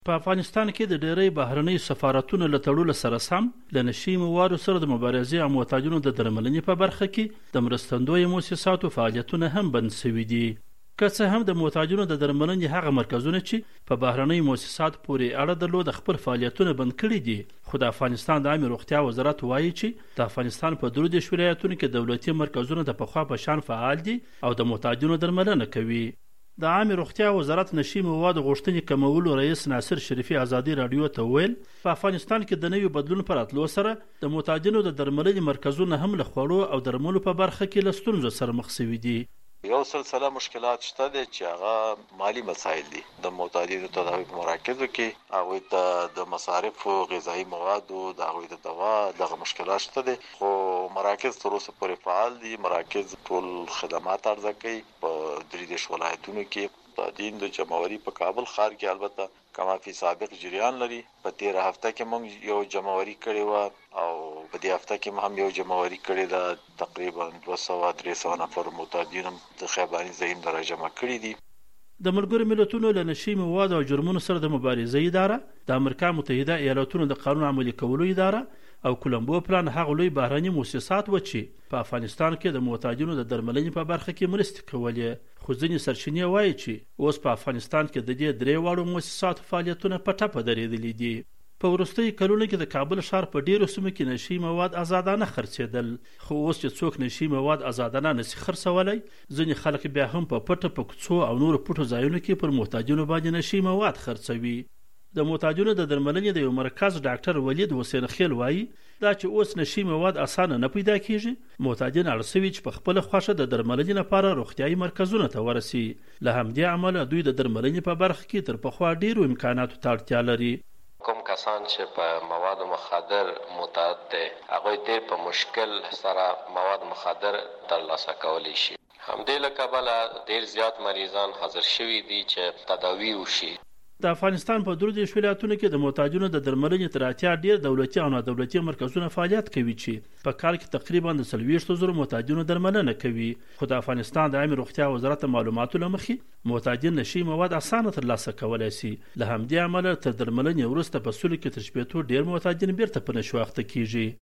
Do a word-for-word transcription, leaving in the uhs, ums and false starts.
په افغانستان کې د ډېری بهرنۍ سفارتونو له تړلو سره سم له نشي موادو سره د مبارزې او معتادینو د درملنې په برخه کې د مرستندویو مؤسساتو فعالیتونه هم بند شوي دي. که څه هم د معتادینو د درملنې هغه مرکزونه چې په بهرنۍ مؤسساتو پورې اړه درلوده خپل فعالیتونه بند کړي دي، خو د افغانستان د عامې روغتیا وزارت وایي چې د افغانستان په درو دېرش ولایتونو کې دولتي مرکزونه د پخوا په شان فعال دي او د معتادینو درملنه کوي. د عامې روغتیا وزارت نشي موادو غوښتنې کمولو رئیس ناصر شریفي ازادي راډیو ته وویل په افغانستان کې د نوي بدلون په راتلو سره د معتادینو د درملنې مرکزونه هم له خوړو او درملو په برخه کې له ستونزو سره مخ شوي دي. یو سلسله مشکلات شته دي چې هغه مالی مسایل دي. د معتادینو تداوی په مراکزو کې هغوی ته د مصارفو غذایي موادو د هغوی د دوا دغه مشکلات شته دي، خو مراکز تر اوسه پورې فعال دي. مراکز ټول خدمات عرضه کوي په درې دېرش ولایتونو کې. معتادین د جمعوري په کابل ښار کې البته کما فی سابق جریان لري. په تیره هفته کې موږ یو جمعوري کړې وه او په دې هفته کې هم یو جمعوري کړې ده. تقریبا دوه سوه درې سوه نفر معتادین هم د خیباني زعیم را جمع کړي دي. د ملګرو ملتونو له نشي موادو او جرمونو سره د مبارزې اداره، د امریکا متحده ایالاتونو د قانون عملي کولو اداره او کولمبو پلان هغه لوی بهرني مؤسسات و چې په افغانستان کې د معتادینو د درملنې په برخه کې مرستې کولې، خو ځینې سرچینې وایي چې اوس په افغانستان کې د دې درې واړو مؤسساتو فعالیتونه په ټپه درېدلي دي. په وروستیو کلونو کې د کابل ښار په ډیرو سیمو کې نشي مواد آزادانه خرڅېدل، خو اوس چې څوک نشي مواد آزادانه نشي خرڅولی، ځینې خلک بیا هم په پټه په کوڅو او نورو پټو ځایونو کې پر معتادینو باندې نشي مواد خرڅوي. د معتادینو د درملنې د یو مرکز ډاکټر ولید حسین خیل وایي دا چې اوس نشي مواد اسانه نه پیدا کیږي، معتادین اړ شوي چې په خپله خوښه د درملنې لپاره روغتیایي مرکزونو ته ورسي. له همدې امله دوی د درملنې په برخه کې تر پخوا ډیرو امکاناتو ته اړتیا لري. کوم کسان چې په مواد مخدر معتاد دي هغوی ډېر په مشکل سره مواد مخدر ترلاسه کولی شي. همدې له کبله ډېر زیات مریضان حاضر شوي دي چې تداوي وشي. د افغانستان په درو دېرش ولایتونو کې د معتادینو د درملنې تر اتیا ډېر دولتي او نادولتي مرکزونه فعالیت کوي چې په کال کې تقریبا د څلوېښتو زرو معتادینو درملنه کوي، خو د افغانستان د عامې روغتیا وزارت د معلوماتو له مخې معتادین نشي مواد اسانه ترلاسه کولی شي. له همدې امله تر درملنې وروسته په سلو کې تر شپېتو ډېر معتادین بیرته په نشو اخته کیږي.